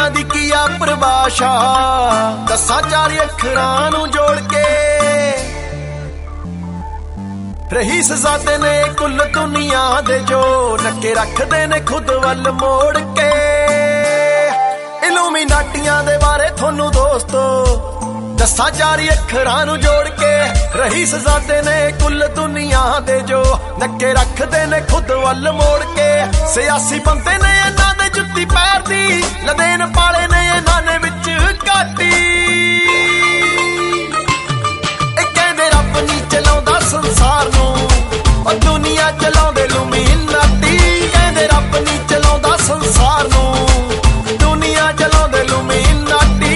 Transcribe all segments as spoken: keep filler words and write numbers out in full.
ਨੱਟੀਆਂ ਦੀ ਕੀ ਆ ਪਰਿਭਾਸ਼ਾ, ਦਸਾਂ ਚਾਰ ਅੱਖਰਾਂ ਨੂੰ ਜੋੜ ਕੇ ਰਹੀਸ ਜ਼ਾਦੇ ਨੇ ਕੁੱਲ ਦੁਨੀਆ ਦੇ ਜੋ ਨੱਕੇ ਰੱਖਦੇ ਨੇ ਖੁਦ ਵੱਲ ਮੋੜ ਕੇ। ਇਲੂਮੀਨਾਟੀਆਂ ਦੇ ਬਾਰੇ ਤੁਹਾਨੂੰ ਦੋਸਤੋ ਦਸਾਂ ਚਾਰ ਅੱਖਰਾਂ ਨੂੰ ਜੋੜ ਕੇ ਰਹੀਸ ਜ਼ਾਦੇ ਨੇ ਕੁੱਲ ਦੁਨੀਆ ਦੇ ਜੋ ਨੱਕੇ ਰੱਖਦੇ ਨੇ ਖੁਦ ਵੱਲ ਮੋੜ ਕੇ। ਸਿਆਸੀ ਬੰਦੇ ਨੇ ਇਹਨਾਂ ਦੇ ਜੁੱਤੀ ਪੈਰ ਦੀ ਲਦੇਨ ਪਾਲੇ ਨੇ ਇਹਨਾਂ ਨੇ ਵਿੱਚ ਘਾਟੀ। ਇਹ ਕਹਿੰਦੇ ਰੱਬ ਨਹੀਂ ਚਲਾਉਂਦਾ ਸੰਸਾਰ ਨੂੰ, ਉਹ ਦੁਨੀਆ ਚਲਾਉਂਦੇ ਲੂਮੀਨਾਟੀ। ਕਹਿੰਦੇ ਰੱਬ ਨਹੀਂ ਚਲਾਉਂਦਾ ਸੰਸਾਰ ਨੂੰ, ਦੁਨੀਆ ਚਲਾਉਂਦੇ ਲੂਮੀਨਾਟੀ।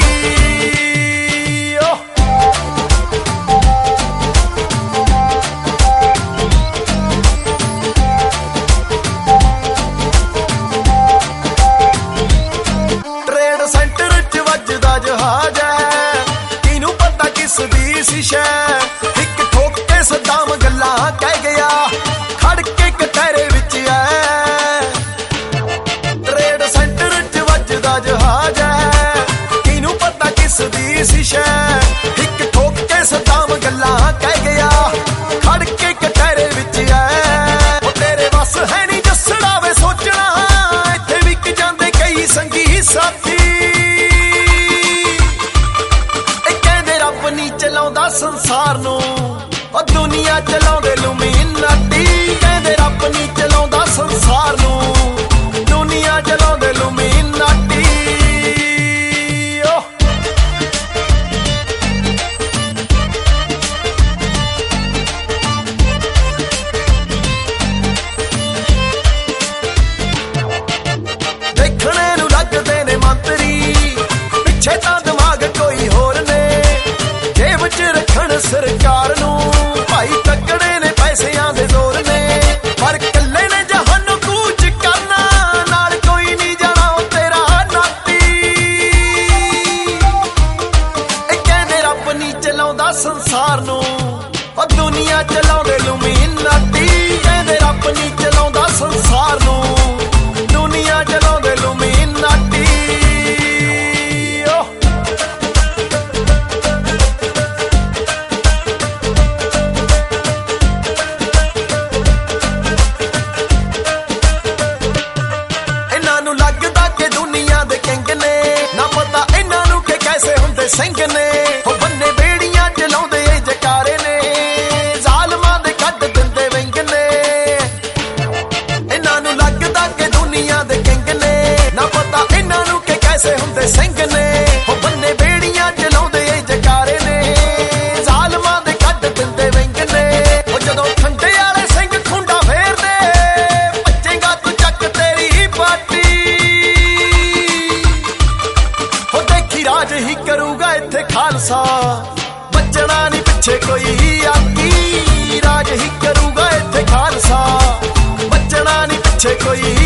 ਟ੍ਰੇਡ ਸੈਂਟਰ ਚ ਵੱਜਦਾ ਜਹਾਜ਼ ਹੈ, ਕਿਹਨੂੰ ਪਤਾ ਕਿਸ ਦੀ ਸੀ ਸ਼ੈ। ਇੱਕ ਠੋਕ ਕੇ ਸਦਾਮ ਗੱਲਾਂ ਕਹਿ ਗਿਆ, ਖੜ ਕੇ ਕਟਹਿਰੇ ਵਿੱਚ ਐ। ਟ੍ਰੇਡ ਸੈਂਟਰ ਚ ਵੱਜਦਾ ਜਹਾਜ਼ ਹੈ, ਕਿਹਨੂੰ ਪਤਾ ਕਿਸ ਦੀ ਸੀ ਸ਼ੈ। ਇੱਕ ਠੋਕ ਕੇ ਸਦਾਮ ਗੱਲਾਂ ਕਹਿ ਗਿਆ, ਖੜ ਕੇ ਕਟਹਿਰੇ ਵਿੱਚ ਐ। ਉਹ ਤੇਰੇ ਵੱਸ ਹੈ ਨੀ ਜੱਸੜਾ ਵੇ ਸੋਚਣਾ, ਇੱਥੇ ਵਿਕ ਜਾਂਦੇ ਕਈ ਸੰਗੀ ਸਾਥੀ। ਇਹ ਕਹਿੰਦੇ ਰੱਬ ਨੀ ਚਲਾਉਂਦਾ ਸੰਸਾਰ ਨੂੰ, ਉਹ ਦੁਨੀਆ ਚਲਾਉਂਦੇ ਲੂਮੀਨਾਟੀ। ਕਹਿੰਦੇ ਰੱਬ ਨੀ ਚਲਾਉਂਦਾ ਸੰਸਾਰ ਨੂੰ, ਦੁਨੀਆ ਚਲਾਉਂਦੇ ਲੂਮੀਨਾਟੀ। ਦੇਖਣੇ ਨੂੰ ਲੱਗਦੇ ਨੇ ਮੰਤਰੀ, ਪਿੱਛੇ ਤਾਂ ਦਿਮਾਗ ਕੋਈ ਹੋਰ ਨੇ। ਜੇਬ ਚ ਰੱਖਣ ਸਰਕਾਰ ਨੂੰ, ਭਾਈ ਤੱਕੜੇ ਨੇ ਪੈਸਿਆਂ ਦੇ ਜ਼ੋਰ ਨੇ। ਪਰ ਕੱਲੇ ਨੇ ਜਹਾਨ ਕੂਚ ਕਰਨਾ, ਨਾਲ ਕੋਈ ਨਹੀਂ ਜਾਣਾ ਉਹ ਤੇਰਾ ਨਾਤੀ। ਇਹ ਕਹਿੰਦੇ ਰੱਬ ਨਹੀਂ ਚਲਾਉਂਦਾ ਸੰਸਾਰ ਨੂੰ, ਉਹ ਦੁਨੀਆ ਚਲਾਉਂਦੇ ਲੂਮੀਨਾਟੀ। ਕਹਿੰਦੇ ਰੱਬ ਨਹੀਂ ਚਲਾਉਂਦਾ ਸੰਸਾਰ ਨੂੰ, ਦੁਨੀਆ ਚਲਾਉਂਦੇ ਲੂਮੀਨਾਟੀ। ਇਹਨਾਂ ਨੂੰ ਲੱਗਦਾ ਕਿ ਦੁਨੀਆ ਦੇ ਕਿੰਗ ਨੇ, ਨਾ ਪਤਾ ਇਹਨਾਂ ਨੂੰ ਕਿ ਕੈਸੇ ਹੁੰਦੇ ਸਿੰਘ ਨੇ। ਉਹ ਬੰਨੇ ਬੇੜੀਆਂ ਚਲਾਉਂਦੇ ਏ ਜਕਾਰੇ ਨੇ, ਜ਼ਾਲਮਾਂ ਦੇ ਕੱਢ ਦਿੰਦੇ ਵਿੰਗ ਨੇ। ਇਹਨਾਂ ਨੂੰ ਲੱਗਦਾ ਕਿ ਦੁਨੀਆ ਦੇ ਕਿੰਗ ਨੇ, ਨਾ ਪਤਾ ਇਹਨਾਂ ਨੂੰ ਕਿ ਕੈਸੇ ਹੁੰਦੇ ਸਿੰਘ ਨੇ। ਉਹ ਬੰਨੇ ਬੇੜੀਆਂ ਚਲਾਉਂਦੇ ਏ ਜਕਾਰੇ ਨੇ, ਜ਼ਾਲਮਾਂ ਦੇ ਕੱਢ ਦਿੰਦੇ ਵਿੰਗ ਨੇ। ਉਹ ਜਦੋਂ ਖੰਡੇ ਵਾਲੇ ਸਿੰਘ ਖੁੰਡਾ ਫੇਰਦੇ, ਭੱਜੇਗਾ ਤੂੰ ਚੱਕ ਤੇਰੀ ਪਾਟੀ। ਉਹ ਦੇਖੀ ਰਾਜ ਹੀ ਕਰੂਗਾ ਇੱਥੇ ਖਾਲਸਾ, ਬਚਣਾ ਨਹੀਂ ਪਿੱਛੇ ਕੋਈ ਆਕੀ। ਰਾਜ ਹੀ ਕਰੂਗਾ ਇੱਥੇ ਖਾਲਸਾ, ਬਚਣਾ ਨਹੀਂ ਪਿੱਛੇ ਕੋਈ